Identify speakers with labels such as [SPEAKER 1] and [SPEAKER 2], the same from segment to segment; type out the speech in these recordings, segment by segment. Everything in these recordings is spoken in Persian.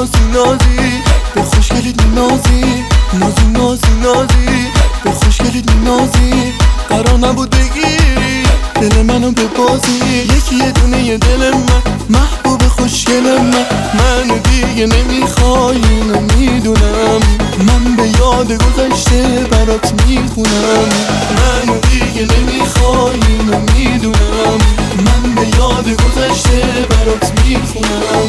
[SPEAKER 1] نازی نازی به خوشگلیت نازی، نازی نازی نازی به خوشگلیت نازی. قرار نبود بگیری دل منو به بازی، یکی یه دونه یه دل من محبوب خوشگل منو دیگه نمیخوای اینو میدونم، من به یاد گذشته برات میخونم. منو دیگه نمیخوای اینو میدونم، من به یاد گذشته برات میخونم.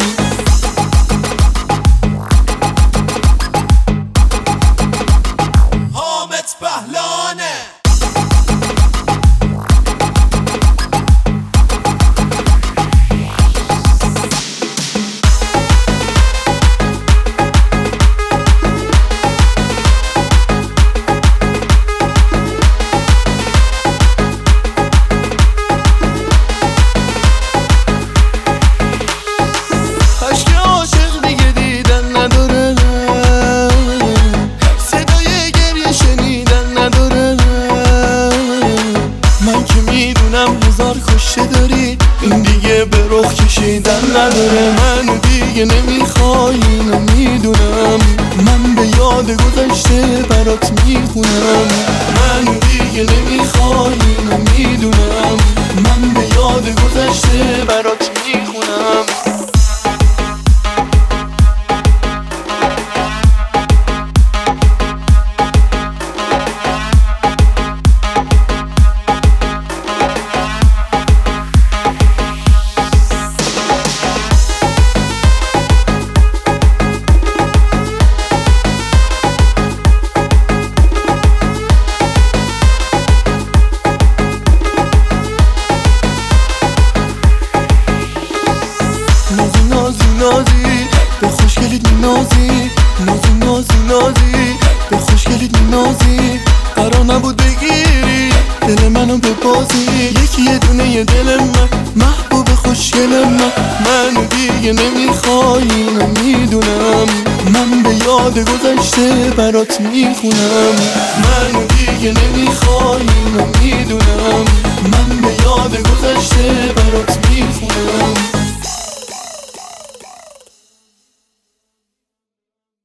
[SPEAKER 2] حامد پهلوانه
[SPEAKER 1] هزار کشته داری این دیگه به رخ کشیدن نداره. منو دیگه نمیخوای اینو میدونم، من به یاد گذشته برات میخونم. منو دیگه نمیخوای اینو میدونم، من به یاد گذشته برات میخونم. نازی به خوشگلیت نازی، نازی نازی نازی به خوشگلیت نازی. قرار نبود بگیری دل منو به بازی، یکی یه دونه یه دل من محبوب خوشگل منو دیگه نمیخوای اینو میدونم، من به یاد گذشته برات میخونم. منو دیگه نمیخوای اینو میدونم، من به یاد گذشته برات میخونم.